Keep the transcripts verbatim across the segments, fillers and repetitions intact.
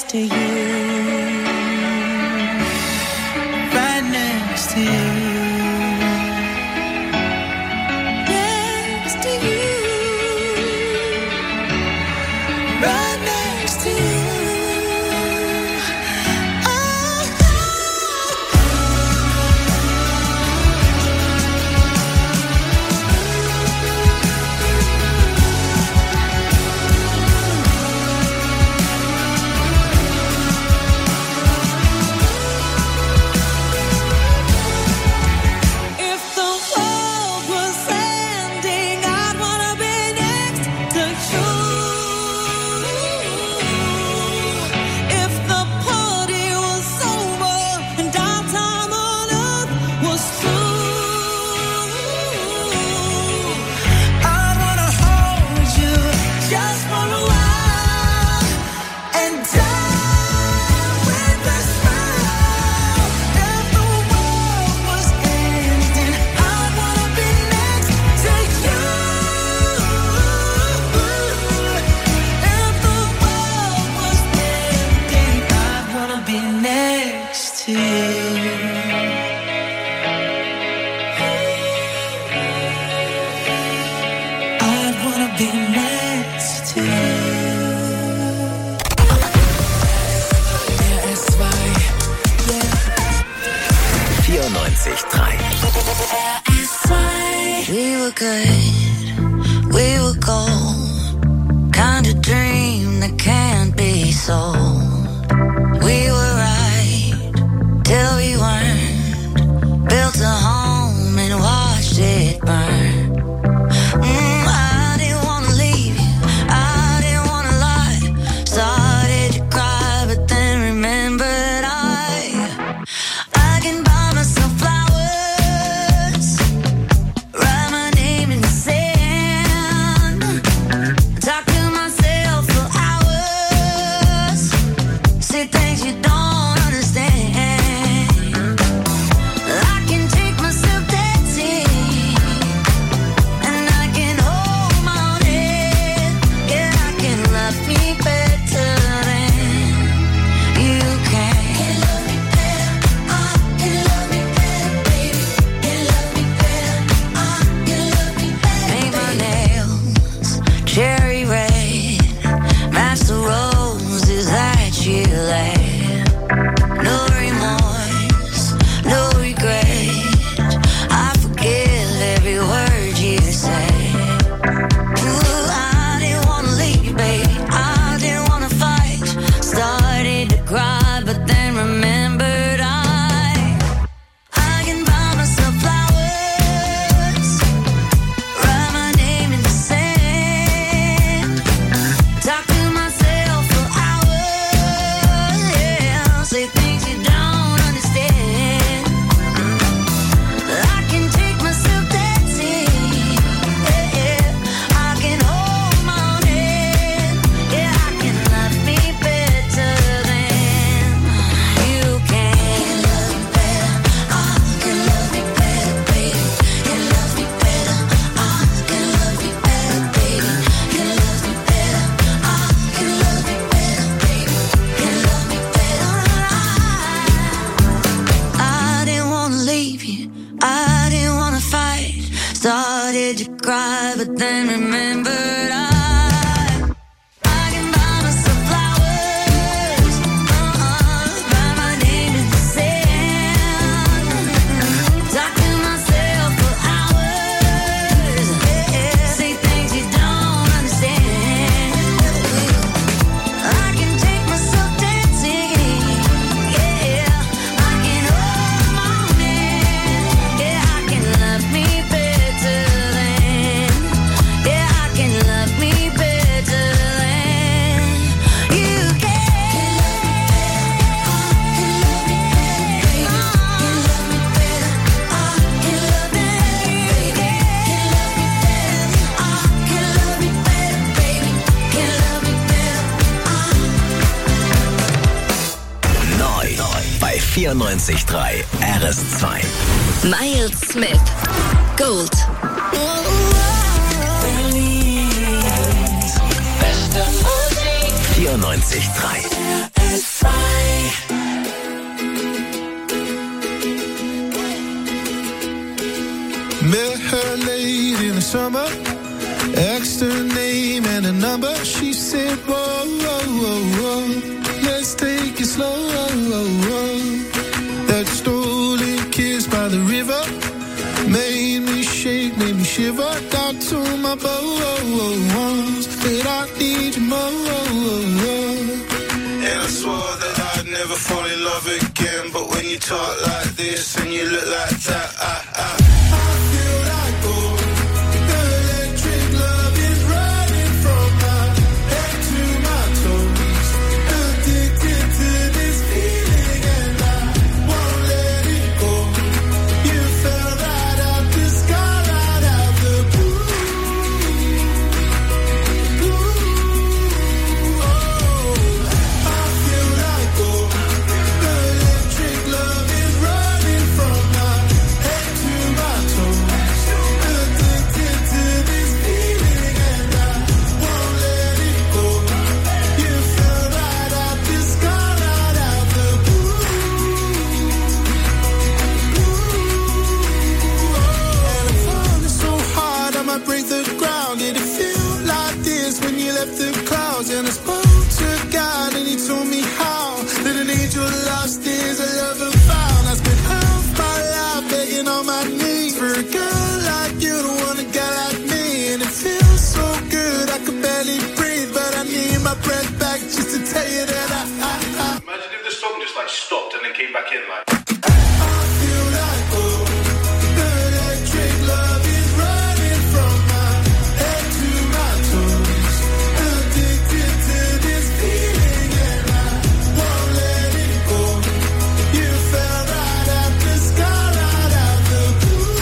to you, right next to you. vierundneunzig Komma drei. We were good, we were gold, kind of dream that can't be sold. We were right till we weren't, built a home and watched it burn. Mm, I didn't wanna leave you, I didn't wanna lie, started to cry but then remembered I I can buy myself flowers, write my name in the sand, talk to myself for hours, say things you don't understand. I can take myself dancing, and I can hold my own head. Yeah, I can love me better than you can. Can love me better, I can love me better, baby. Can love me better, I can love me better. Paint my nails cherry red, match the roses that you laid. No remorse, no regret, I forgive every word you say. Ooh, I didn't wanna leave, baby, I didn't wanna fight, started to cry but then remembered I I can buy myself flowers, write my name in the sand, talk to myself for hours, yeah, say things you don't understand. I can take myself dancing, yeah, yeah, I can hold my own head, yeah, I can love me better than you can. Can love me better, I can love me better, baby. Can love me better, I can love me better, baby. Can love me better, I can love me better, baby. Can love me better, I I didn't wanna leave you, I didn't wanna fight, started to cry but then remembered I I can buy myself flowers, uh-uh, write my name in the sand, talk to myself for hours, yeah, say things you don't understand. I can take myself dancing, yeah, I can hold my own hand, yeah, I can love me better than, yeah, I can love me better than you can. Can love me better, I can love me better, baby. Can love me better, I can love me better, baby. Can love me better, I can love me better, baby. Can love me better. Neu bei vierundneunzig Komma drei R S zwei. Miles Smith, Gold. vierundneunzig vierundneunzig Komma drei. Met her late in the summer, asked her name and a number. She said, whoa, whoa, whoa, whoa, let's take it slow. That stolen kiss by the river made me shake, made me shiver. Down to my bones, that I need you more. And I swore that I'd never fall in love again. But when you talk like this and you look like that, I, I, I feel like gold. The electric love is running from my head to my toes. Addicted to this feeling and I won't let it go. You fell right out the sky, right out the blue. Blue. Oh, I feel like gold. The electric love is running from my head to my toes. Addicted to this feeling and I won't let it go. You fell right out the sky, right out the blue. And I'm falling so hard I might break the ground. Did it feel like this when you left the clouds? And I spoke to God and he told me how that an angel lost is a lover found. I spent half my life begging on my knees for a girl like you to want a guy like me. And it feels so good I could barely breathe, but I need my breath back just to tell you that I, I, I Imagine if the song just like stopped and then came back in like. I feel like gold. The electric love is running from my head to my toes. Addicted to this feeling and I won't let it go. You fell right out the sky, right out the blue.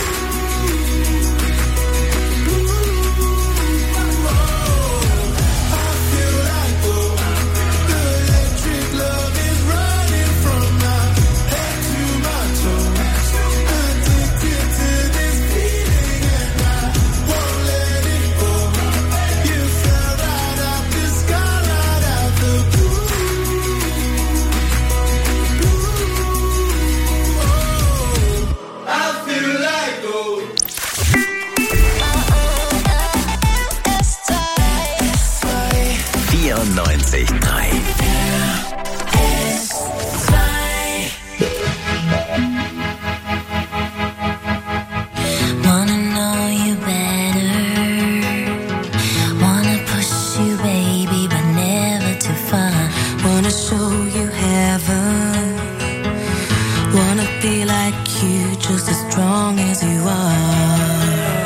Oh, I feel like gold. The electric love is running from my head to my toes. Addicted to this feeling and I won't let it go. You fell right out the sky, right out the blue. Oh, I feel like gold. vierundneunzig Komma drei. Wanna know you better. Wanna push you, baby, but never too far. Wanna show you heaven. Wanna be like you, just as strong as you are.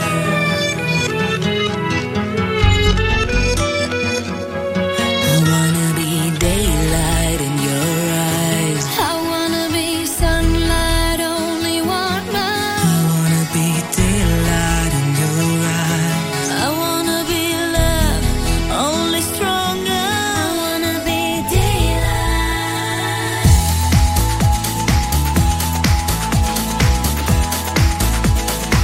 I wanna be daylight in your eyes. I wanna be sunlight, only one night. I wanna be daylight in your eyes. I wanna be love, only stronger. I wanna be daylight.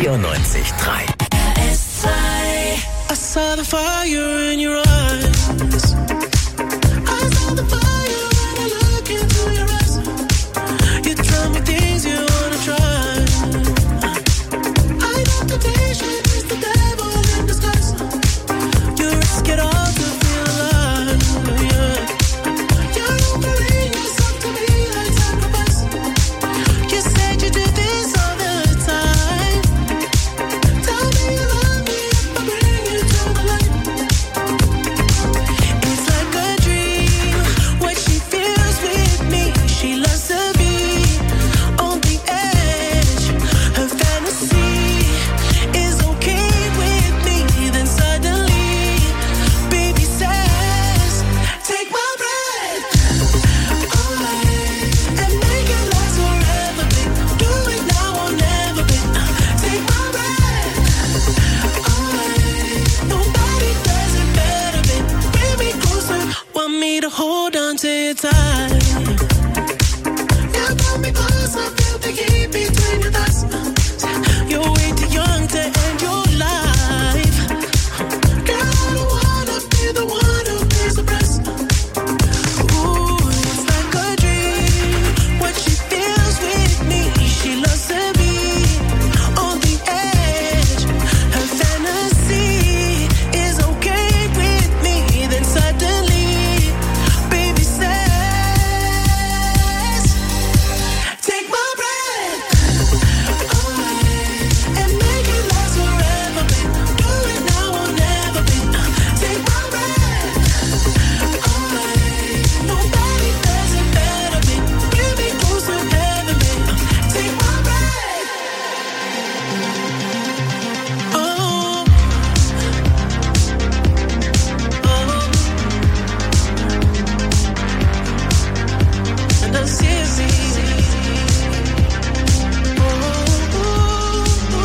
vierundneunzig Komma drei. R S zwei. I saw the fire in your eyes. I saw the fire when I look into your eyes. You tell me things you wanna try. I know temptation is the devil in disguise. You risk it all to feel alive, yeah. You're offering yourself to me like sacrifice. You said you do this all the time. Tell me you love me if I bring you to the light. It's like a dream, what she feels with me. She loves to be on the edge. Her fantasy is okay with me. Then suddenly, baby says, take my breath away and make it last forever, babe. Do it now or never, babe. Take my breath away. Nobody does it better, babe. Bring me closer, want me to hold on to your tight. You got me close, I feel the heat between your thighs. You're way too young to end your life. Girl, I don't wanna be the one who pays the price. Ooh, it's like a dream, what she feels with me. She loves to be on the edge. Her fantasy is okay with me. Then suddenly, baby says, take my breath away and make it last forever, babe. Do it now or never, babe. Take my breath away. Nobody does it better, babe. Bring me closer, heaven, babe. Take my breath. Oh, oh, and I see it, see it. Oh, oh, oh,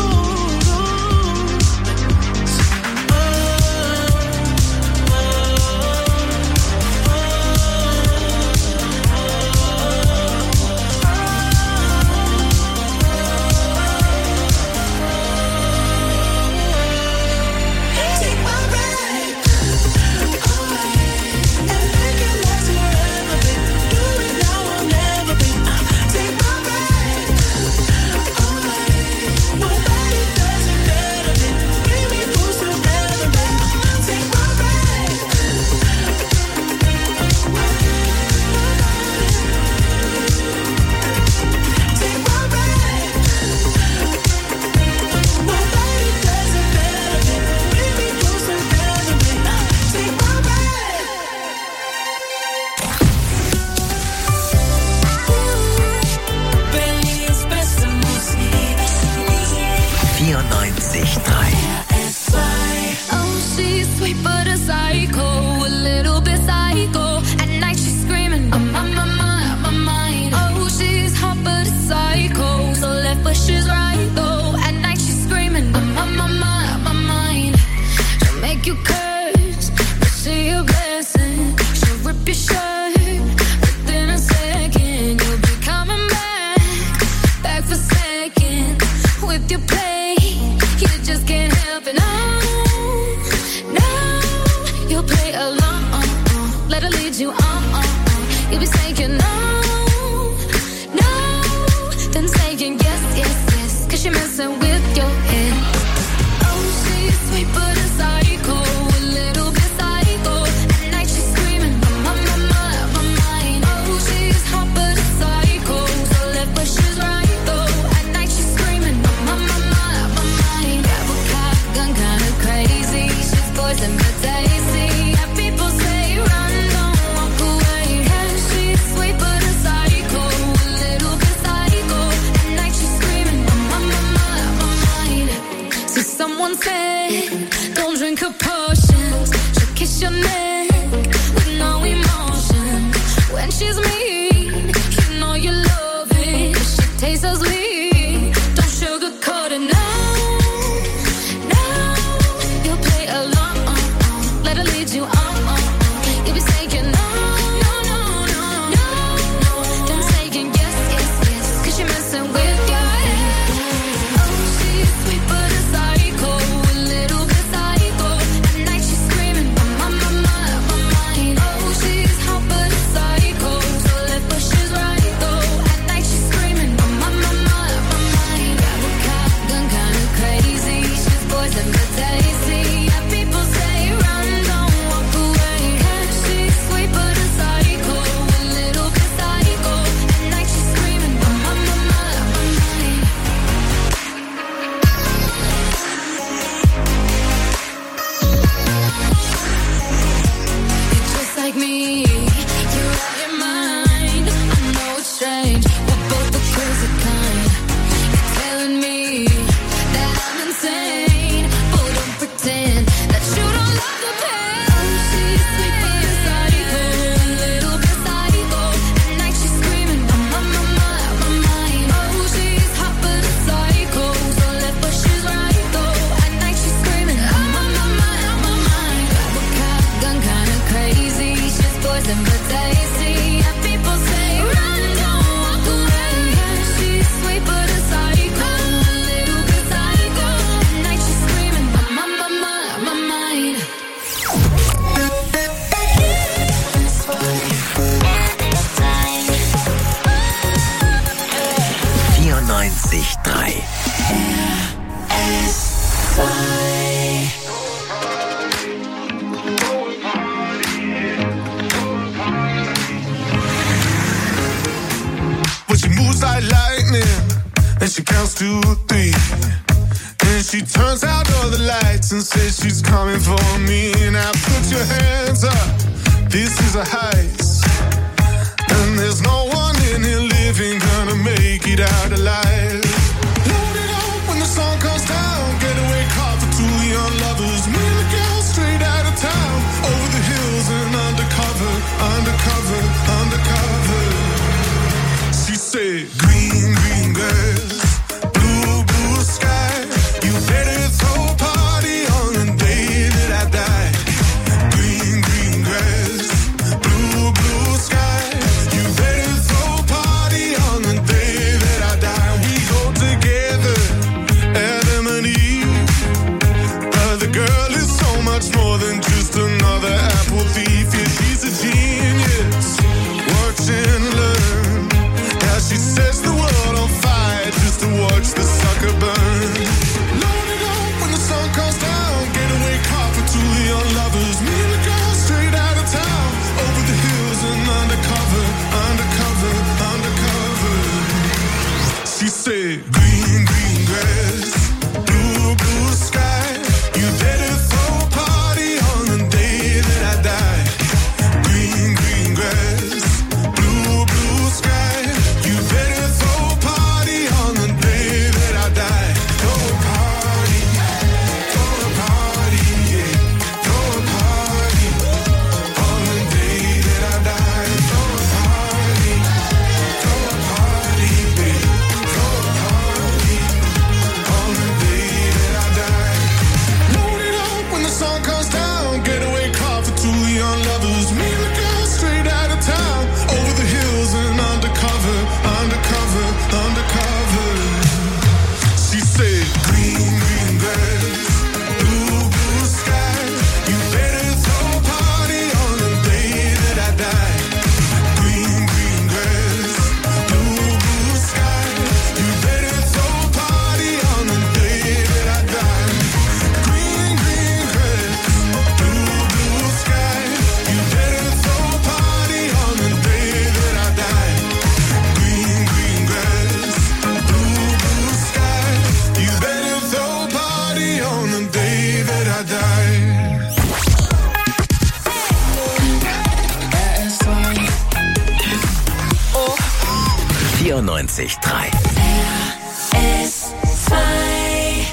take my breath away and make it last forever, babe. Do it now or never, babe. Take my breath away. Nobody does it better, babe. Bring me closer, heaven, babe. Take my breath Take my breath. Nobody does it better, babe. Bring me closer, heaven, babe. Take my breath. Berlins beste Musik. vierundneunzig Komma drei. R S zwei. Oh, she's sweet but a psycho, a little bit psycho. At night she's screaming, I'm on my mind, my mind. Oh, she's hot but a psycho, so left but she's right though. At night she's screaming, I'm on my mind, my mind. She'll make you curse, but see a blessing. She'll rip your shirt within a second. You'll be coming back, back for second with your play. You just can't help it. No, no, you'll play along. Let her lead you on. You'll be saying no, no, then saying yes, yes, yes. Cause you're messing with your head. Oh, she's sweet but a psycho, a little bit psycho. At night she's screaming, I'm on my mind, my mind. Oh, she's hot but a psycho, so left but she's right though. At night she's screaming, I'm on my mind, my mind. Grab a cop, gun kinda crazy. She's poison but tasty. And people say run, don't walk away. Yeah, she's sweet but a psycho, a little bit psycho. At night she's screaming, I'm on my mind, my but she moves like lightning. And she counts to three. And she turns out all the lights and says she's coming for me. Now put your hands up, this is a heist. And there's no one in here living gonna make it out alive. Load it up when the sun comes down. Getaway car for two young lovers. Me and the girl straight out of town. Over the hills and undercover, undercover, undercover. She said, green, green grass, blue, blue sky. You better throw a party on the day that I die. Green, green grass, blue, blue sky. You better throw a party on the day that I die. We go together, Adam and Eve. But the girl is so much more than just another apple thief. Yeah, she's a genius. Watch and learn. Now she sets the world on fire just to watch the sucker burn. Load it up when the sun comes down. Getaway car for two young lovers. Me and the girl straight out of town. Over the hills and undercover, undercover, undercover. She said, green, green grass, blue, blue sky. You better throw a party on the day that I die. Green, green grass, blue, blue sky. You better throw a party on the day that I die. Throw a party, throw a party, yeah. Throw a party on the day that I die. Throw a party, throw a party, baby. Throw a party on the day that I die. Load it up when the sun comes down. Getaway car for two young lovers. Me and the girl straight out of town. Over the hills and undercover, undercover, undercover. She said, green, green grass, blue, blue sky. You better throw a party on the day that I die. Green, green grass, blue, blue sky. You better throw a party on the day that I die. Green, green grass, blue, blue sky. You better throw a party on the day that I die. Green, green grass, blue, blue sky. You better throw a party on the day that I die. vierundneunzig Komma drei. S zwei.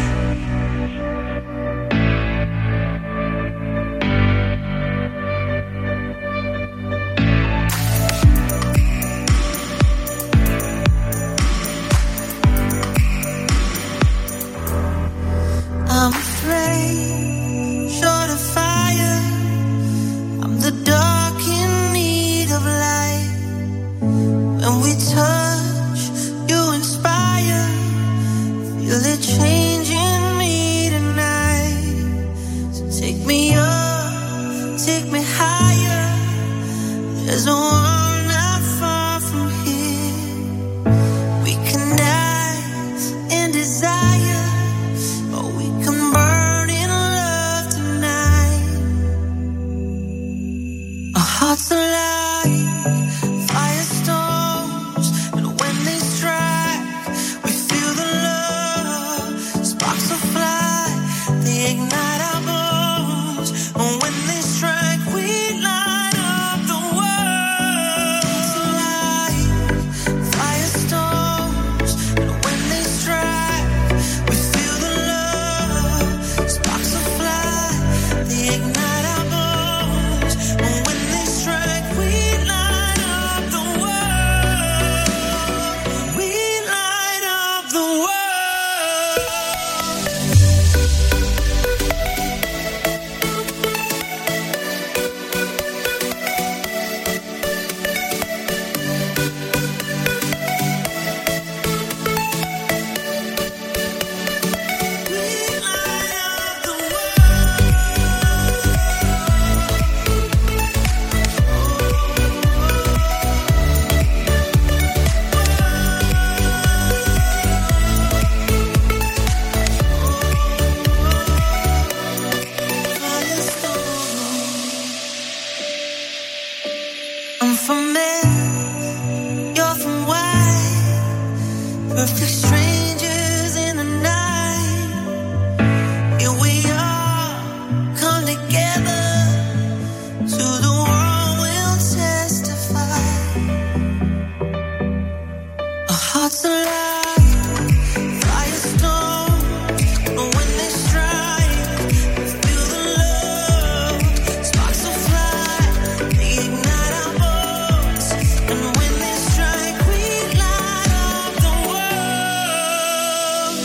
I'm afraid, short of fire. I'm the dark in need of light. When we touch, you inspire. Feel it changing me tonight. So take me up, take me higher. There's a world not far from here. We can dance in desire, or we can burn in love tonight. Our hearts alive, firestorms, and when they strike, we feel the love. Sparks will fly, they ignite our bones, and when they strike, we light up the world. Alive, firestorms, and when they strike, we feel the love. Sparks will fly, they ignite our bones, and when they strike, we light up the world. We light up the world. I'm from Meth, you're from West. Perfect strangers in the night. Here we are, come together. To the world we'll testify. Our hearts alive, firestorm. And when they strike, we feel the love. Sparks will fly, they ignite our bones. And when they strike, we light up the world.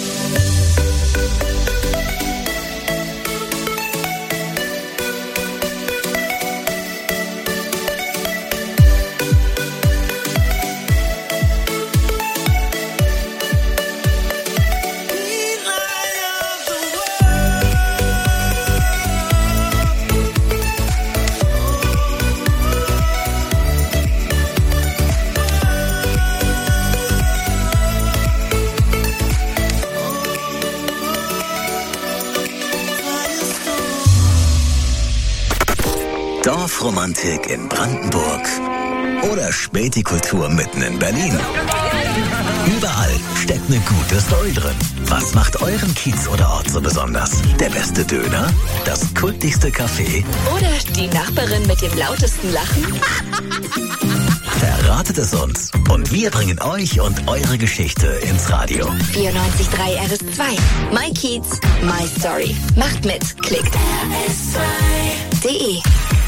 We light up the Dorfromantik in Brandenburg oder Spätikultur mitten in Berlin. Überall steckt eine gute Story drin. Was macht euren Kiez oder Ort so besonders? Der beste Döner? Das kultigste Café? Oder die Nachbarin mit dem lautesten Lachen? Verratet es uns und wir bringen euch und eure Geschichte ins Radio. vierundneunzig Komma drei R S zwei. My Kiez, My Story. Macht mit. Klickt R S zwei Punkt de.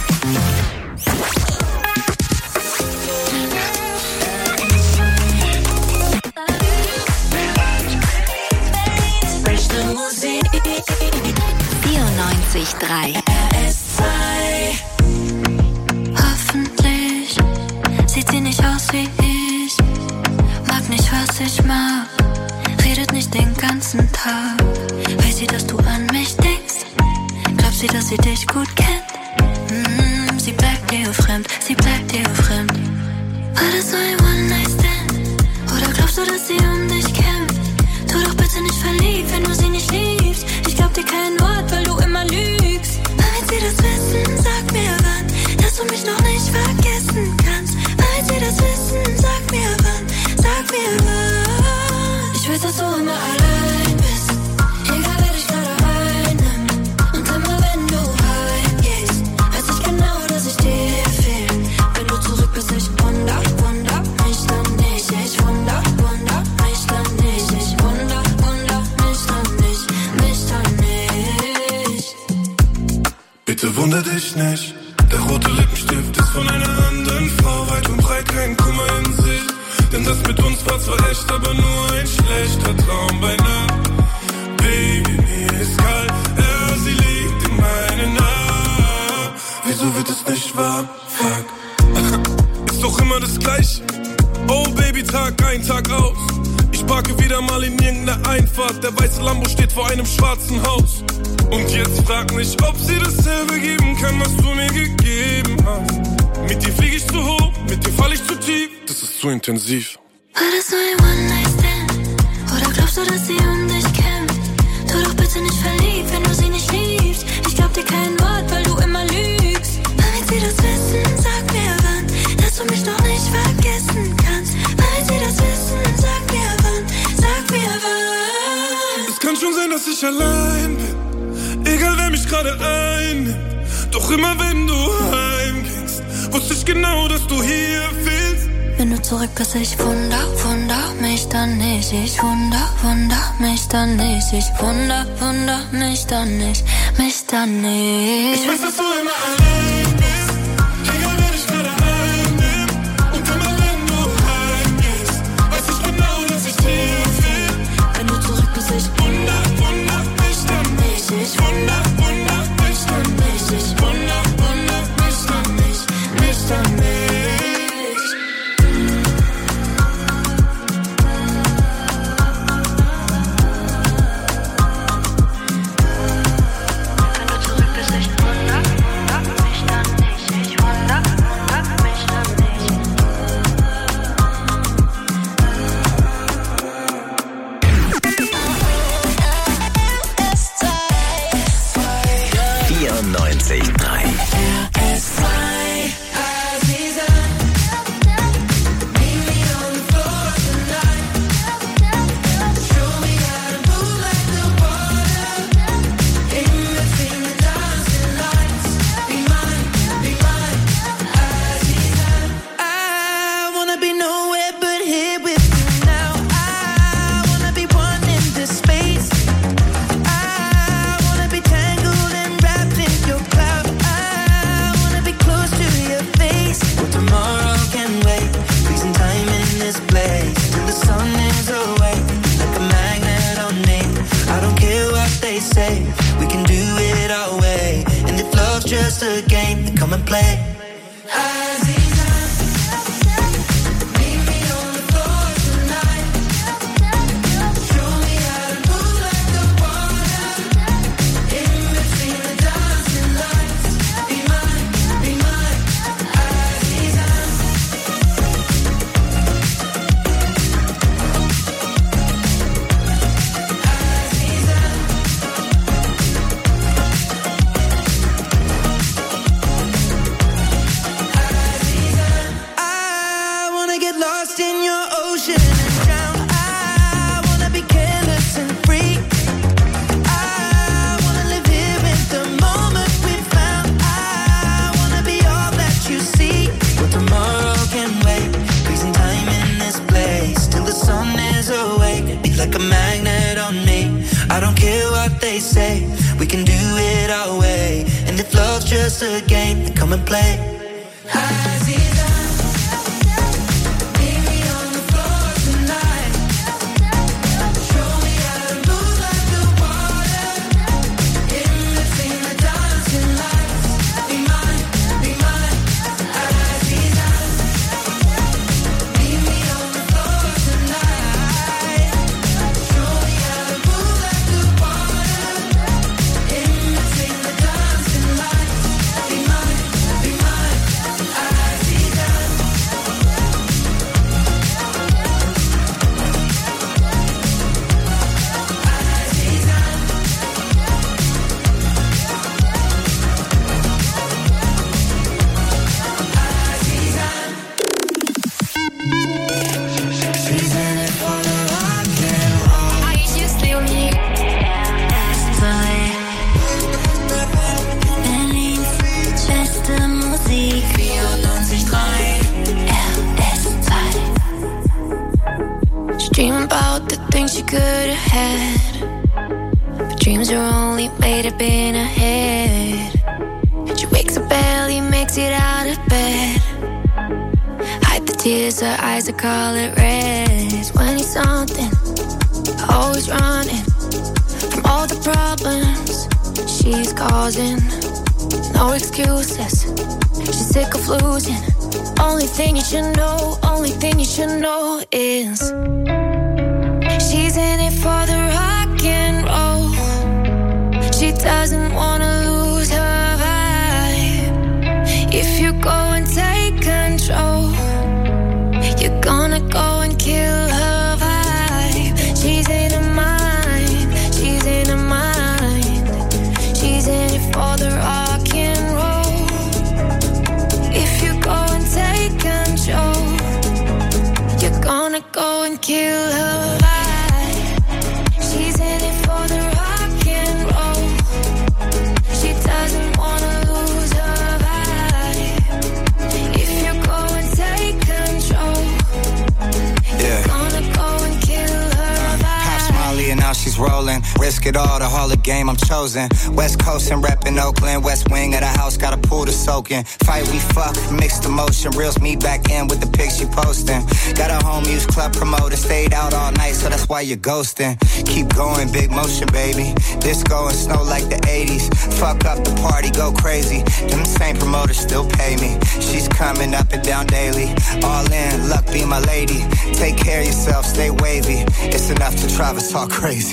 vierundneunzig Komma drei R S zwei. Hoffentlich sieht sie nicht aus wie ich. Mag nicht, was ich mag. Redet nicht den ganzen Tag. Weiß sie, dass du an mich denkst? Glaubt sie, dass sie dich gut kennt? Mm, sie bleibt dir fremd, sie bleibt dir fremd. War das so ein One-Night-Stand? Oder glaubst du, dass sie um dich kämpft? Tu doch bitte nicht verliebt, wenn du sie nicht liebst. Ich glaub dir kein Wort, weil du immer lügst. Weil sie das wissen, sag mir wann, dass du mich noch nicht vergessen kannst. Weil sie das wissen, sag mir wann, sag mir wann. Ich weiß, dass du immer allein bist, egal wer dich gerade einnimmt. Und immer wenn du heimgehst, weiß ich genau, dass ich dir fehl. Wenn du zurück bist, ich wunder, wunder mich dann nicht. Ich wunder, wunder mich dann nicht. Ich wunder, wunder mich dann nicht, mich dann nicht. Bitte wunder dich nicht. Der rote Lippenstift ist von einer anderen Frau. Weit und breit kein Kummer in sich. Denn das mit uns war zwar echt, aber nur ein schlechter Traum bei Nacht. Baby, mir ist kalt, ja, sie liegt in meinen Armen. Wieso wird es nicht wahr? Fuck. Ist doch immer das Gleiche. Oh Baby, Tag ein, Tag aus. Ich parke wieder mal in irgendeiner Einfahrt. Der weiße Lambo steht vor einem schwarzen Haus. Und jetzt frag mich, ob sie dasselbe geben kann, was du mir gegeben hast. Mit dir flieg ich zu hoch, mit dir fall ich zu tief. Das ist zu intensiv. War das so ein One-Night-Stand? Oder glaubst du, dass sie um dich kämpft? Tu doch bitte nicht verliebt, wenn du sie nicht liebst. Ich glaub dir kein Wort, weil du immer lügst. Weil sie das wissen, sag mir wann, dass du mich noch nicht vergessen kannst. Weil sie das wissen, sag mir wann, sag mir wann. Es kann schon sein, dass ich allein bin, egal wer mich gerade einnimmt. Doch immer wenn du heimgingst, wusste ich genau, dass du hier fehlst. Wenn du zurück bist, ich wunder, wunder mich dann nicht. Ich wunder, wunder mich dann nicht. Ich wunder, wunder mich dann nicht, mich dann nicht. Ich weiß, dass du immer allein bist, egal wer dich gerade einnimmt. Und immer wenn du heimgehst, weiß ich genau, dass ich dir fehl. Wenn du zurück bist, ich Wunder, wunder mich dann nicht. Ich wunder, wunder mich dann nicht. Ich wunder, wunder mich dann nicht, mich dann nicht. vierundneunzig Komma drei. R S zwei. always say we can do it our way. And if love's just a game, then come and play. Dream about the things you could have had, but dreams are only made up in her head. She wakes up barely, makes it out of bed. Hide the tears, her eyes are color red. When he's something, always running from all the problems she's causing. No excuses, she's sick of losing. Only thing you should know, only thing you should know is she's in it for the rock and roll. She doesn't wanna lose her vibe. If you go and take control, you're gonna go and kill her vibe. She's in her mind, she's in her mind. She's in it for the rock and roll. If you go and take control, you're gonna go and kill her vibe. She's in it for the rock and roll. She doesn't wanna lose her vibe. If you go and take control, you're gonna go and kill her vibe. Pops Molly and now she's rolling. Risk it all, the Hall of Game, I'm chosen. West Coast and reppin' Oakland. West wing of the house, got a pool to soak in. Fight, we fuck, mixed emotion. Reels me back in with the pics she posting. Got a home use club promoter. Stayed out all night, so that's why you're ghosting. Keep going, big motion, baby. Disco and snow like the eighties. Fuck up the party, go crazy. Them same promoters still pay me. She's coming up and down daily. All in, luck be my lady. Take care of yourself, stay wavy. It's enough to drive us all crazy.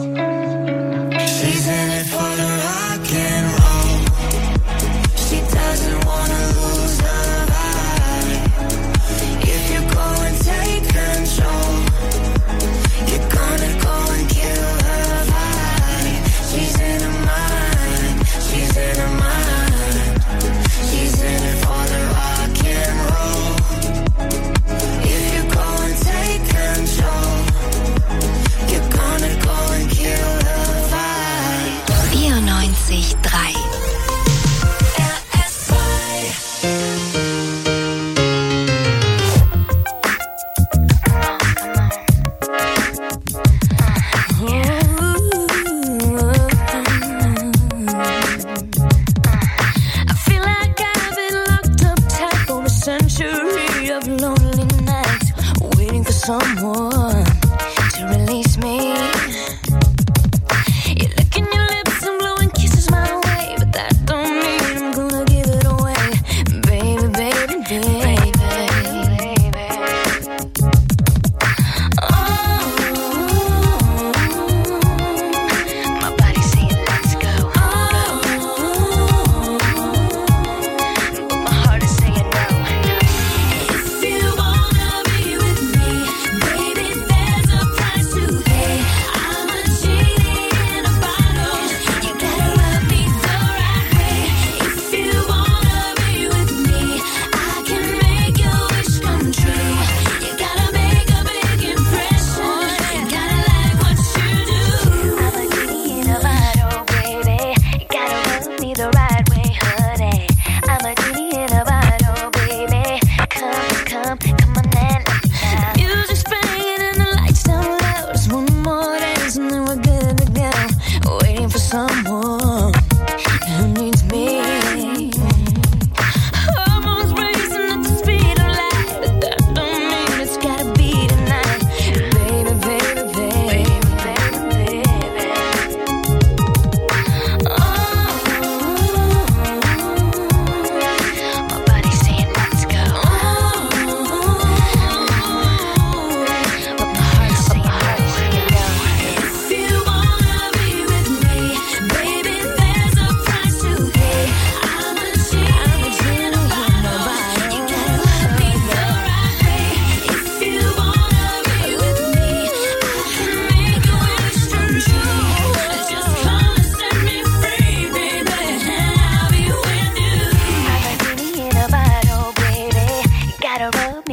She's in it for the rock and roll. She doesn't wanna lose her vibe. If you go and take control, you're gonna go and kill her vibe. She's in her mind, she's in her mind. She's in it for the rock and roll. If you go and take control, you're gonna go and kill her vibe. vierundneunzig Komma drei someone to release me. You're licking your lips and blowing kisses my way, but that don't mean I'm gonna give it away. Baby, baby, baby, baby. Oh, my body saying let's go. Oh, but my heart is saying no. If you wanna be with me, baby,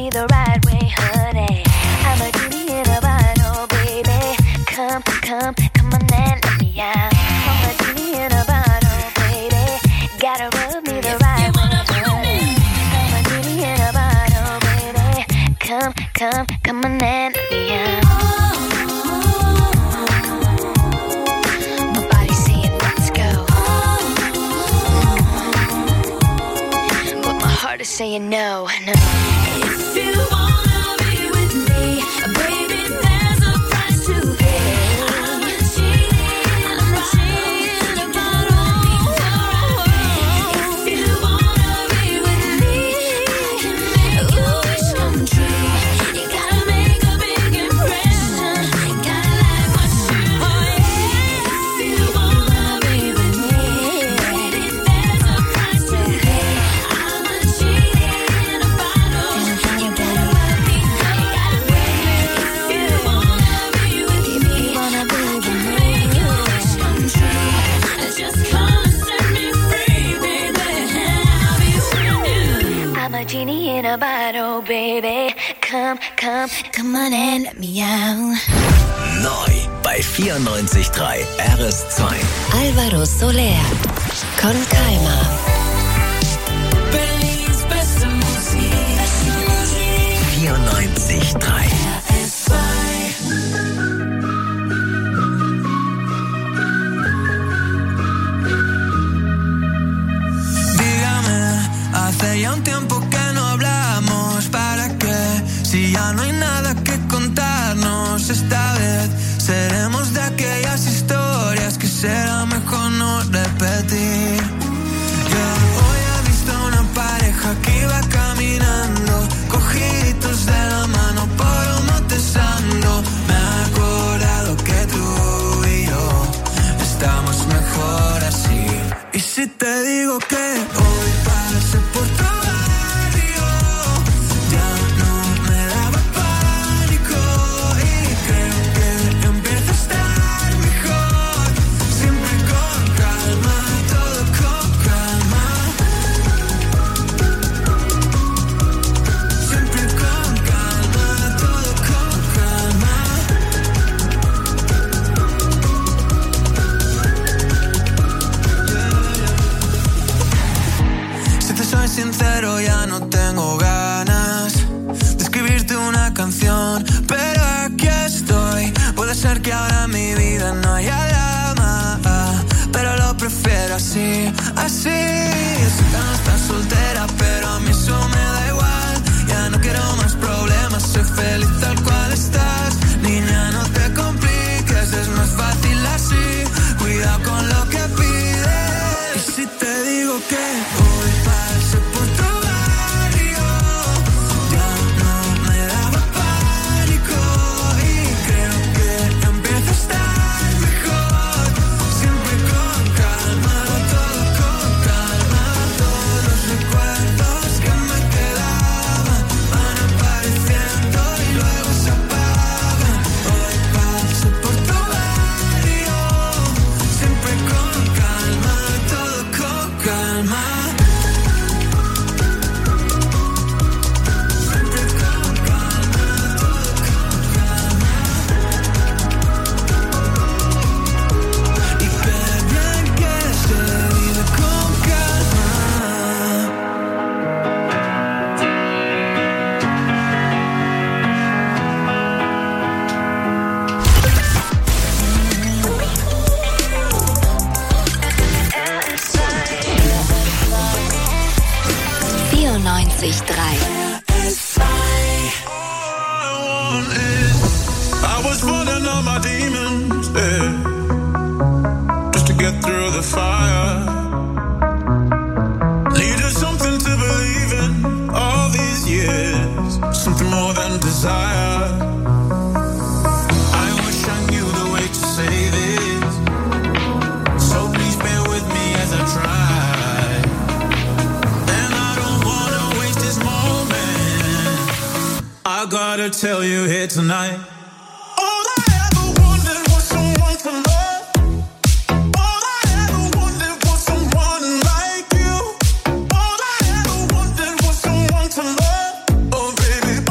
me the right way, honey. I'm a genie in a bottle, baby. Come, come, come on and let me out. I'm a genie in a bottle, baby. Gotta rub me the right way, honey. I'm a genie in a bottle, baby. Come, come, come on and let me out. My body's saying let's go, but my heart is saying no, no. If you wanna be with me, baby, there's a price to pay. I'm a genie, I'm a genie in a bottle. If you wanna be with me, I can make your wish come true. You gotta make a big impression. Gotta like what you do. If you wanna be with me, baby, there's a price to pay. I'm a genie in a bottle. You gotta love me, you gotta make me. If you wanna be with me, wanna be with me, your wish come true. Just come and set me free, baby. I'll be with you. I'm a genie in a bottle, baby. Come, come, come on and let me out. Neu bei vierundneunzig Komma drei R S zwei. Alvaro Soler. Con Calma. Berlins beste Musik. vierundneunzig Komma drei. R S zwei. Dígame, hace ya un tiempo que no hablamos. ¿Para qué? Si ya no hay nada que contarnos. Esta vez seremos de aquellas historias que será mejor no repetir. Yo hoy he visto una pareja que iba caminando, cogiditos de la mano por un Montesano. Me he acordado que tú y yo estamos mejor así. Y si te digo que hoy pasé por tu barrio, ya no me daba pánico. Y creo que empieza a estar mejor. Siempre con calma, todo con calma. Siempre con calma, todo con calma. Si te soy sincero, ya no tengo ganas de escribirte una canción, pero aquí estoy. Puede ser que ahora en mi vida no haya drama, pero lo prefiero así, así. Sé que no estás soltera, pero a mí eso me da igual. Ya no quiero más problemas, soy feliz tal cual estás. Niña, no te compliques, es más fácil así. Cuidado con lo que pides. Y si te digo que hoy pasé por tu barrio, ya no me daba pánico. Y creo que empieza a estar mejor. Siempre con calma, todo con calma. Todos los recuerdos que me quedaban van apareciendo y luego se apagan. Hoy paso por tu barrio, siempre con calma, todo con calma. Siempre con calma, todo con calma. Y qué bien que se vive con calma. vierundneunzig Komma drei. I was running on my demons, yeah, just to get through the fire. Needed something to believe in all these years, something more than desire. I wish I knew the way to say this, so please bear with me as I try. And I don't wanna waste this moment, I gotta tell you here tonight. All I ever wanted was someone to love. All I ever wanted was someone like you. All I ever wanted was someone to love. Oh baby,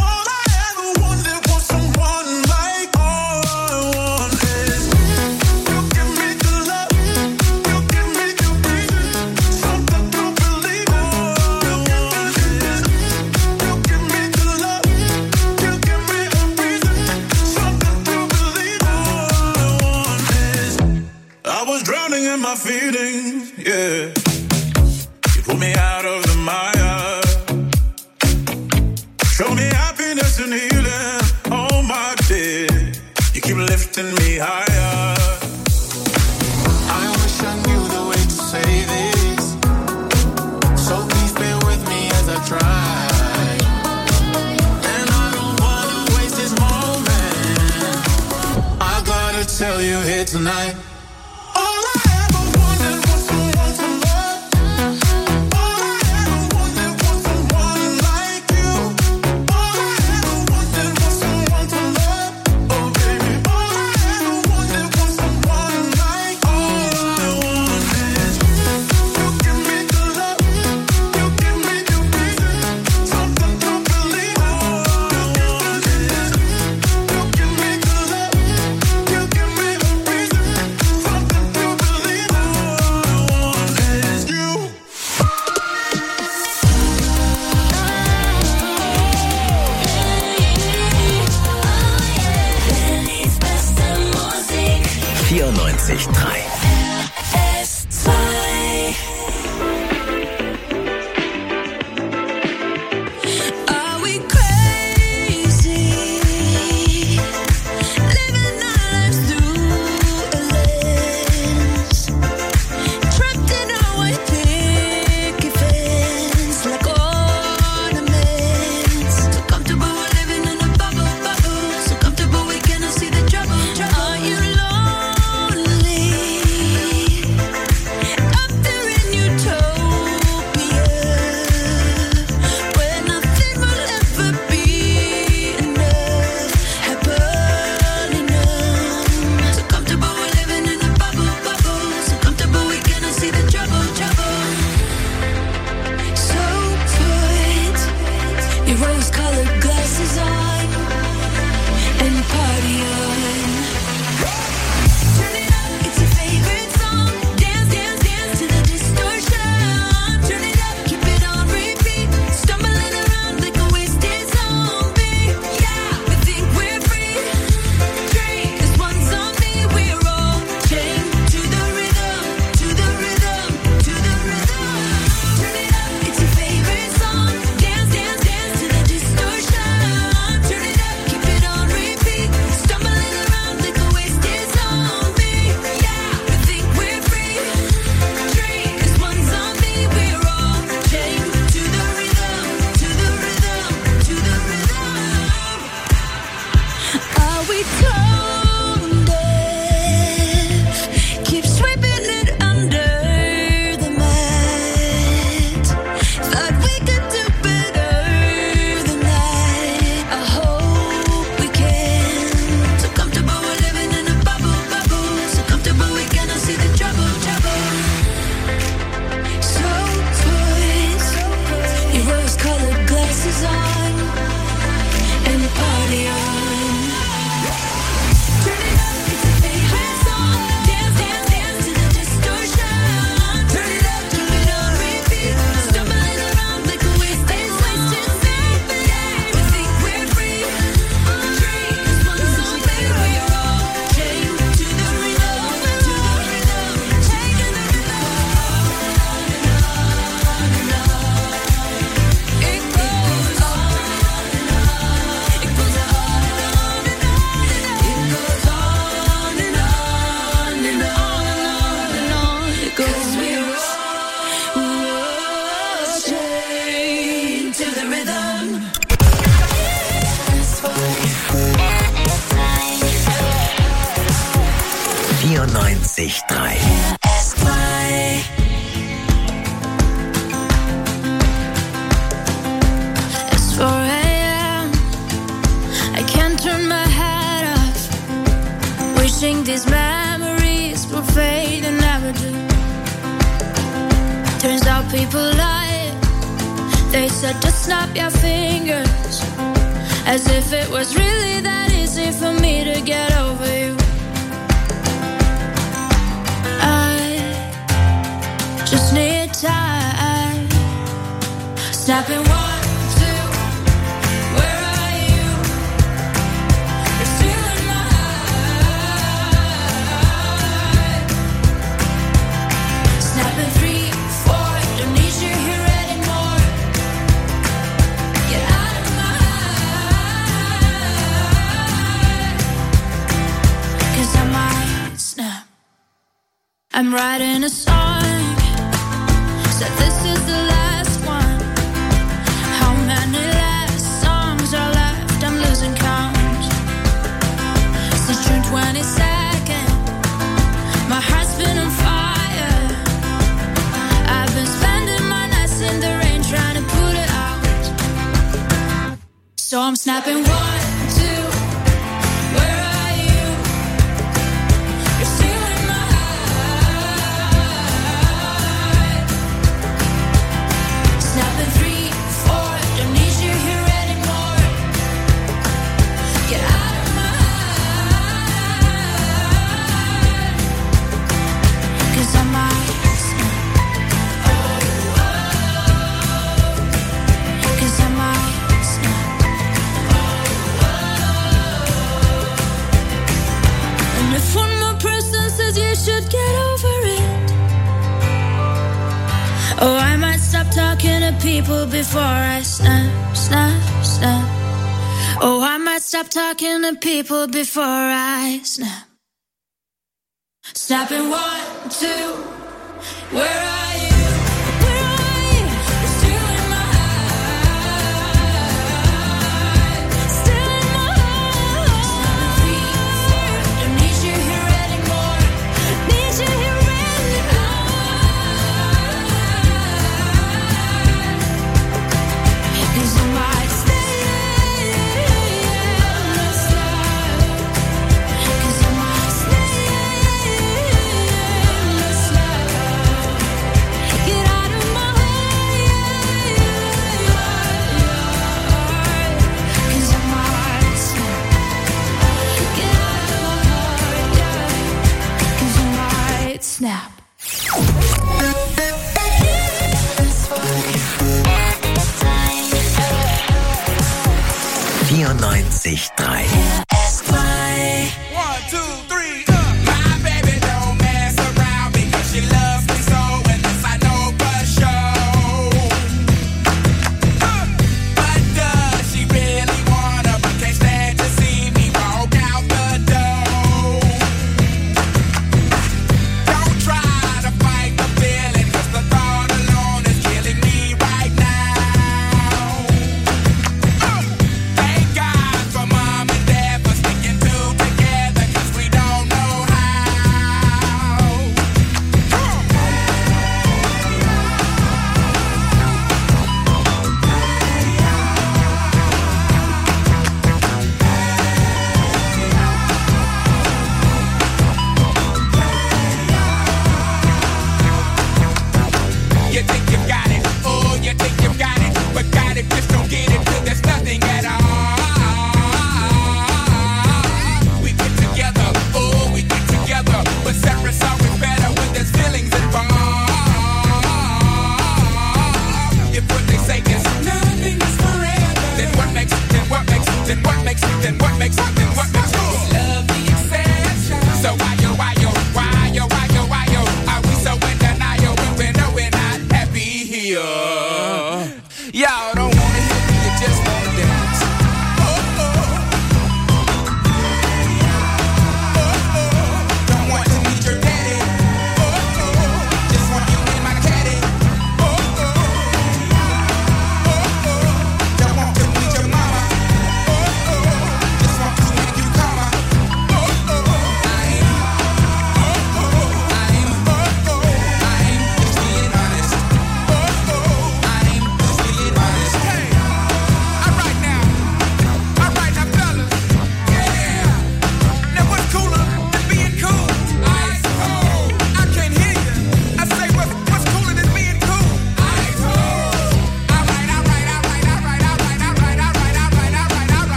Show me happiness and healing. Oh my dear, you keep lifting me higher. I wish I knew the way to say this, so please bear with me as I try. And I don't wanna waste this moment. I gotta tell you here tonight. vierundneunzig Komma drei vierundneunzig Komma drei It's four a.m. I can't turn my head off, wishing these memories will fade and never do. Turns out people lie. They said just snap your fingers, as if it was really that easy for me to get over you. Just need time. Snapping one, two. Where are you? You're still in my heart. Snapping three, four. Don't need you here anymore. Get out of my heart. I'm writing a song, so this is the last one. How many last songs are left? I'm losing count. Since June twenty-second, my heart's been on fire. I've been spending my nights in the rain trying to put it out. So I'm snapping one, two, where are you? You're still in my heart. Snapping three, four, don't need you here anymore. Get out of my heart. 'Cause I might snap. Oh, oh. 'Cause I might snap. And if one more person says you should get over it, oh, I might stop talking to people before I snap, snap, snap. Oh, I might stop talking to people before I snap. Snapping one, two, where are you? Where are you? You're still in my heart. Still in my heart. Snapping three, four, don't need you here anymore. Need you here anymore. 'Cause I might stay in this love. 'Cause I might stay in this love. Get out of my heart. 'Cause I might snap. Get out of my heart. 'Cause I might snap. vierundneunzig Komma drei. One, two, three, go. My baby don't mess around because she loves me so, and this I know for sure. Uh, But does she really wanna, but can't stand to see me walk out the door? Don't try to fight the feeling, 'cause the thought alone is killing me right now. Uh, Thank God for mom and dad for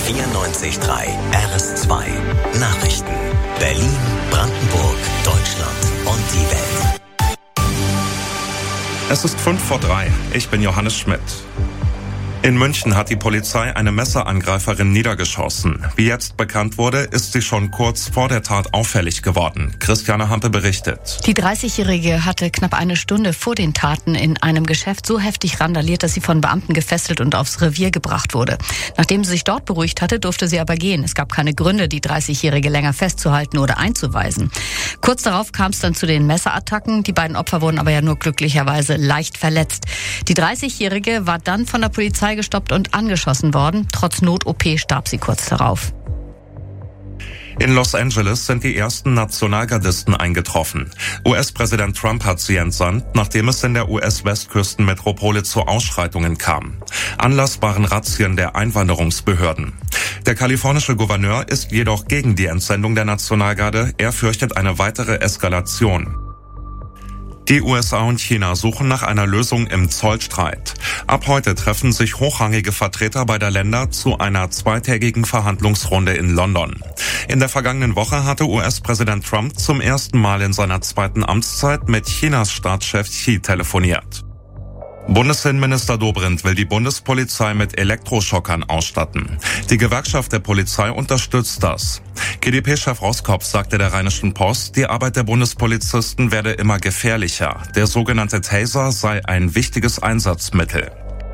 vierundneunzig Komma drei R S zwei. Nachrichten. Berlin, Brandenburg, Deutschland und die Welt. Es ist fünf vor drei. Ich bin Johannes Schmidt. In München hat die Polizei eine Messerangreiferin niedergeschossen. Wie jetzt bekannt wurde, ist sie schon kurz vor der Tat auffällig geworden. Christiane Hampe berichtet. Die dreißigjährige hatte knapp eine Stunde vor den Taten in einem Geschäft so heftig randaliert, dass sie von Beamten gefesselt und aufs Revier gebracht wurde. Nachdem sie sich dort beruhigt hatte, durfte sie aber gehen. Es gab keine Gründe, die dreißigjährige länger festzuhalten oder einzuweisen. Kurz darauf kam es dann zu den Messerattacken. Die beiden Opfer wurden aber ja nur glücklicherweise leicht verletzt. Die dreißigjährige war dann von der Polizei gestoppt und angeschossen worden. Trotz Not-O P starb sie kurz darauf. In Los Angeles sind die ersten Nationalgardisten eingetroffen. U S-Präsident Trump hat sie entsandt, nachdem es in der U S-Westküstenmetropole zu Ausschreitungen kam. Anlass waren Razzien der Einwanderungsbehörden. Der kalifornische Gouverneur ist jedoch gegen die Entsendung der Nationalgarde. Er fürchtet eine weitere Eskalation. Die U S A und China suchen nach einer Lösung im Zollstreit. Ab heute treffen sich hochrangige Vertreter beider Länder zu einer zweitägigen Verhandlungsrunde in London. In der vergangenen Woche hatte U S-Präsident Trump zum ersten Mal in seiner zweiten Amtszeit mit Chinas Staatschef Xi telefoniert. Bundesinnenminister Dobrindt will die Bundespolizei mit Elektroschockern ausstatten. Die Gewerkschaft der Polizei unterstützt das. G d P-Chef Roskopf sagte der Rheinischen Post, die Arbeit der Bundespolizisten werde immer gefährlicher. Der sogenannte Taser sei ein wichtiges Einsatzmittel.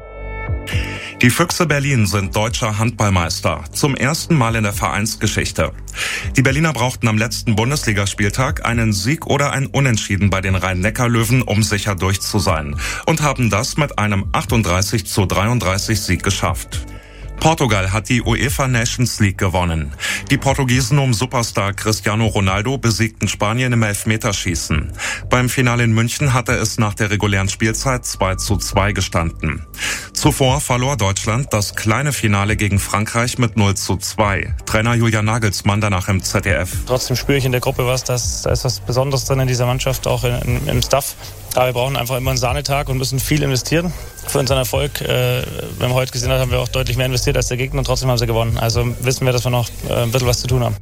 Die Füchse Berlin sind deutscher Handballmeister. Zum ersten Mal in der Vereinsgeschichte. Die Berliner brauchten am letzten Bundesligaspieltag einen Sieg oder ein Unentschieden bei den Rhein-Neckar-Löwen, um sicher durch zu sein. Und haben das mit einem achtunddreißig zu dreiunddreißig Sieg geschafft. Portugal hat die UEFA Nations League gewonnen. Die Portugiesen um Superstar Cristiano Ronaldo besiegten Spanien im Elfmeterschießen. Beim Finale in München hatte es nach der regulären Spielzeit zwei zu zwei gestanden. Zuvor verlor Deutschland das kleine Finale gegen Frankreich mit null zu zwei. Trainer Julian Nagelsmann danach im Z D F. Trotzdem spüre ich in der Gruppe was, dass da ist was Besonderes drin in dieser Mannschaft, auch in, im Staff. Aber wir brauchen einfach immer einen Sahnetag und müssen viel investieren für unseren Erfolg. Äh, wenn wir heute gesehen haben, haben wir auch deutlich mehr investiert als der Gegner und trotzdem haben sie gewonnen. Also wissen wir, dass wir noch äh, ein bisschen was zu tun haben.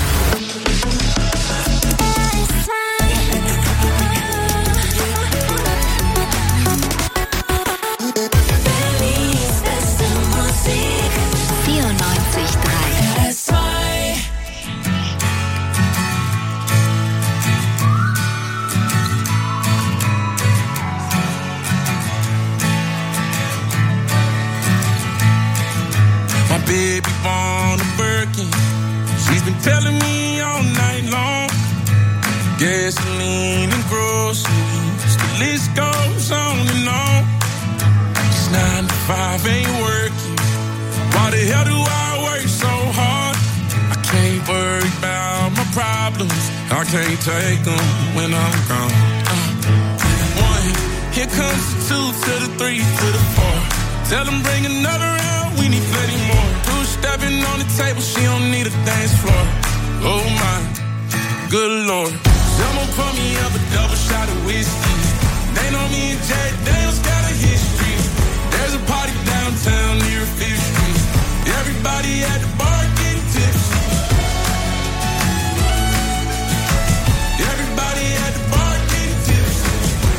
Baby born a Birkin. She's been telling me all night long. Gasoline and groceries, the list goes on and on. It's nine to five ain't working. Why the hell do I work so hard? I can't worry about my problems. I can't take them when I'm gone. Uh, one, here comes the two to the three to the four. Tell them bring another round, we need plenty more. Two stepping on the table, she don't need a dance floor. Oh my, good lord. Someone pour me up a double shot of whiskey. They know me and Jack Daniels got a history. There's a party downtown near Fifth Street. Everybody at the bar getting tipsy. Everybody at the bar getting tipsy.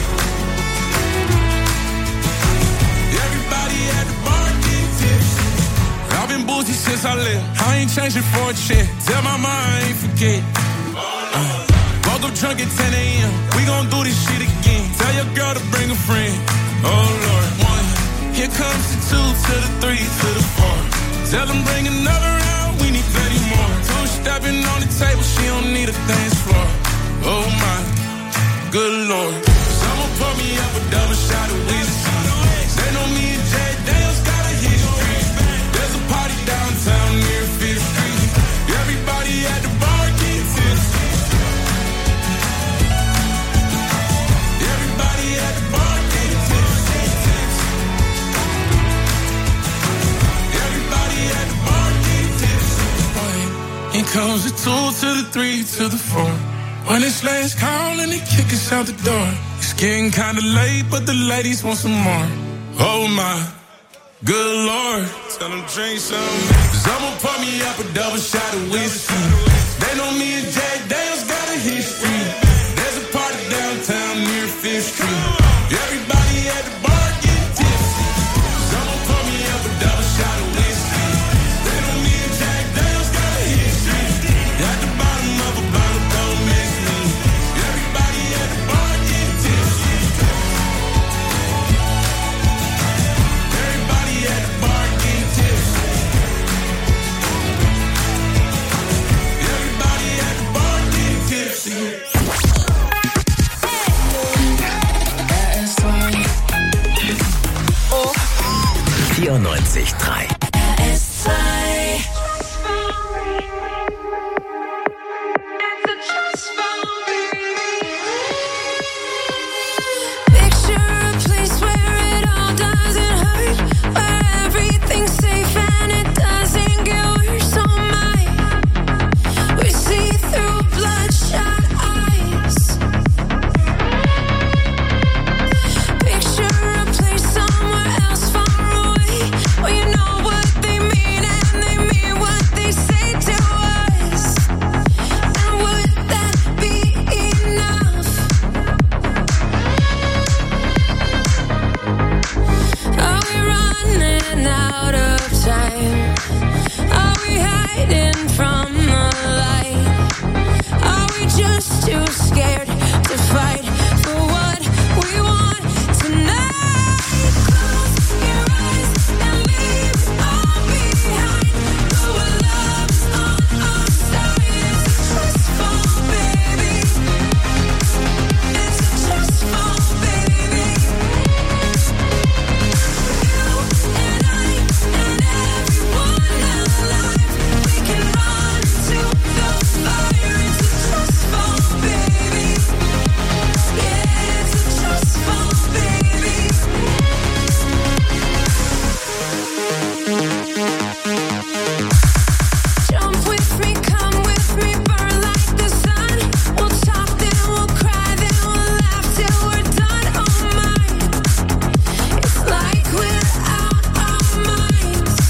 Everybody at the bar getting tipsy. I've been boozy since I left. I ain't changing for a check. Tell my mom I ain't forget. Uh, woke up drunk at ten a.m. We gon' do this shit again. Tell your girl to bring a friend. Oh Lord, one. Here comes the two to the three to the four. Tell them bring another round. We need plenty more. Two stepping on the table. She don't need a dance floor. Oh my, good lord. Someone pour me up a double shot of whiskey. They know me and Jack Daniels got a history. There's a party downtown near Fifth Street. Everybody at the bar getting tipsy. Everybody at the bar getting tipsy. Everybody at the bar getting tipsy. Here comes the two to the three to the four. When it's last call and they kick us out the door. It's getting kinda late, but the ladies want some more. Oh my, Good Lord, tell them drink some. Cause I'ma pour me up a double shot of whiskey. They know me and Jack Daniels got a history. There's a party downtown near Fifth Street. Everybody at the bar getting tipsy. Cause I'ma pour me up a double shot of whiskey. They know me and Jack Daniels got a history. At the bottom of a bottle, don't miss me. Everybody at the bar getting tipsy. Everybody at the bar getting tipsy. Everybody at the bar getting tipsy. vierundneunzig Komma drei. R S zwei. Picture a place where it all doesn't hurt, where everything's safe and it doesn't get worse. Oh my, we see through bloodshot eyes. Picture a place somewhere else far away, where you know what they mean and they mean what they say to us. And would that be enough? Are we running out of time? Are we hiding from the light? Are we just too scared to fight for what we want tonight? Close your eyes and leave it all behind. Go where love's on our side. It's a trust fall, baby. It's a trust fall, baby. You and I and everyone alive, we can run to the fire. It's a trust fall, baby. Yeah, it's a trust fall, baby. Jump with me, come with me, burn like the sun. We'll talk, then we'll cry, then we'll laugh till we're done. Oh my, it's like we're out our minds.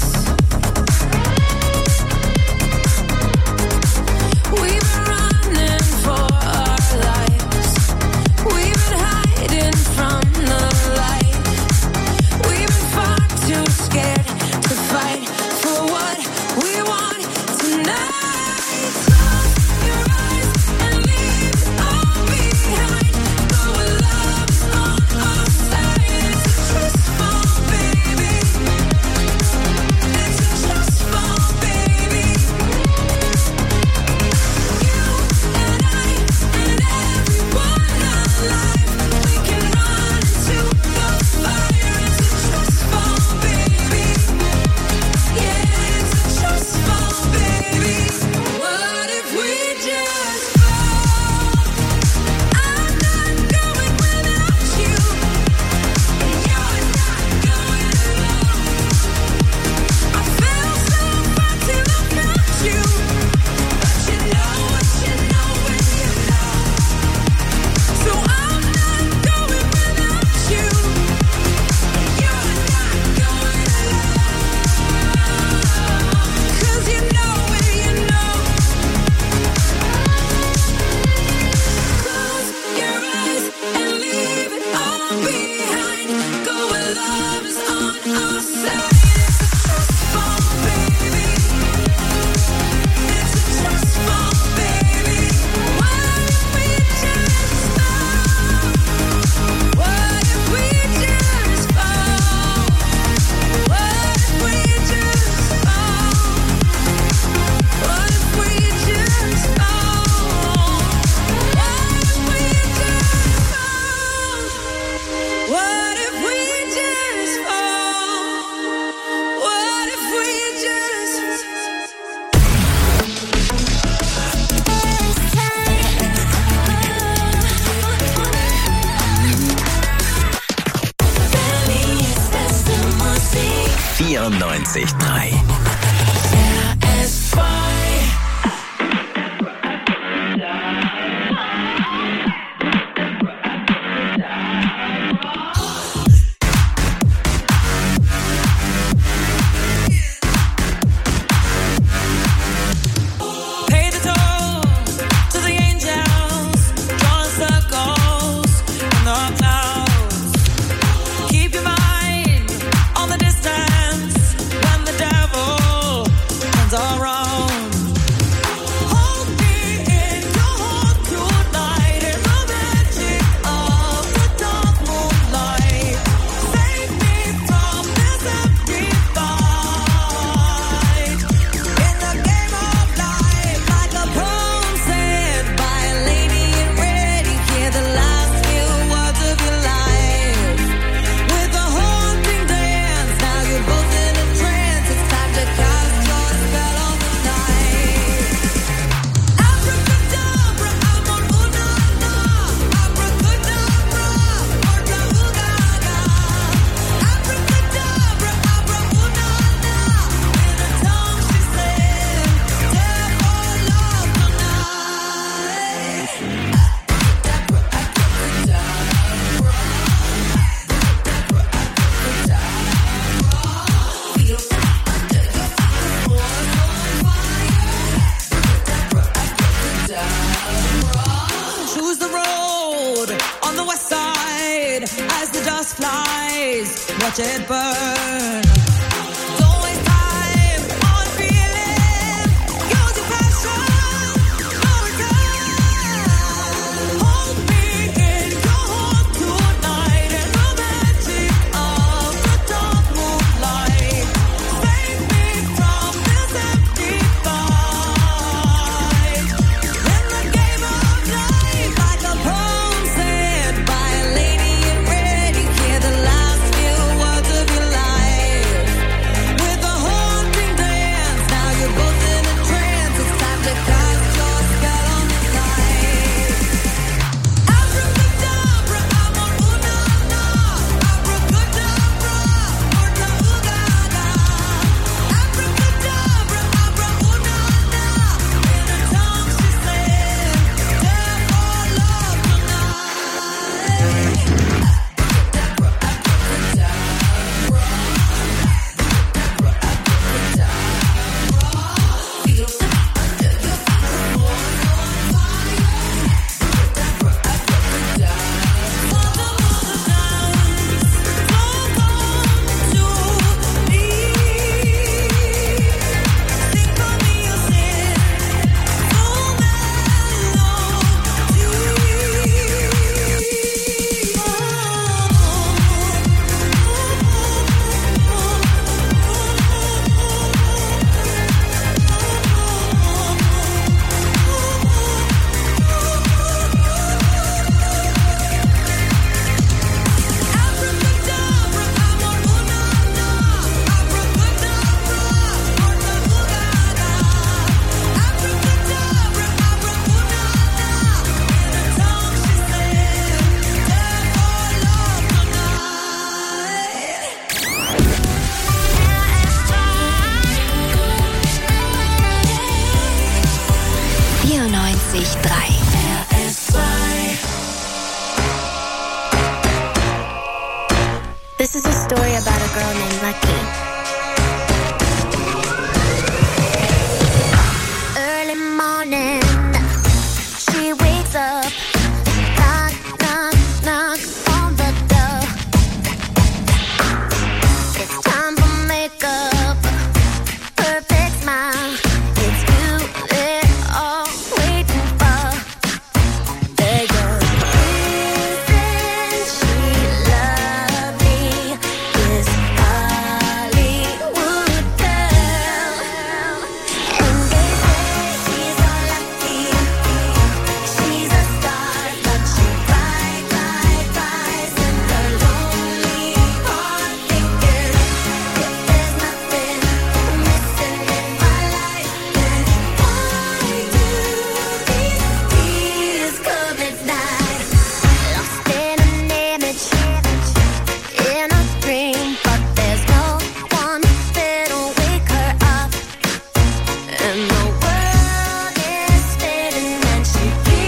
We've been running for our lives. We've been hiding from the light. We've been far too scared to fight for what we want tonight. Close your eyes and leave it all behind. Go where love's on our side. It's a trust fall, baby. It's a trust fall, baby. You and I and everyone alive, we can run to the fire. It's a trust fall, baby. Yeah, it's a trust fall, baby. What if we just fall? I'm not going without you, and you're not going alone. I fell so far till I found you, but you know what you know when you know. So I'm not going without you, and you're not going alone. 'Cause you know where you know. Close your eyes and leave it all behind. Go where love is on our side. It's a trust fall, baby. It's a trust fall, baby. What if we just fall? What if we just fall? What if we just fall? What if we just fall? What if we just fall? What if we just fall? What if we just vierundneunzig Komma drei. R S zwei. watch it burn. Don't waste time on feeling, use your passion, no return. Hold me in your heart tonight in the magic of the dark moonlight. Save me from this empty fight. In the game of life, like a poem said by a lady in red, you hear the last few words of your life. With a haunting dance, now you're both in a trance. It's time to cast your spell on the night. Abracadabra, amor, una, na. Abracadabra, orta, ugaga. Abracadabra, abra, una, na. In her tongue she said, "There for love tonight." vierundneunzig Komma drei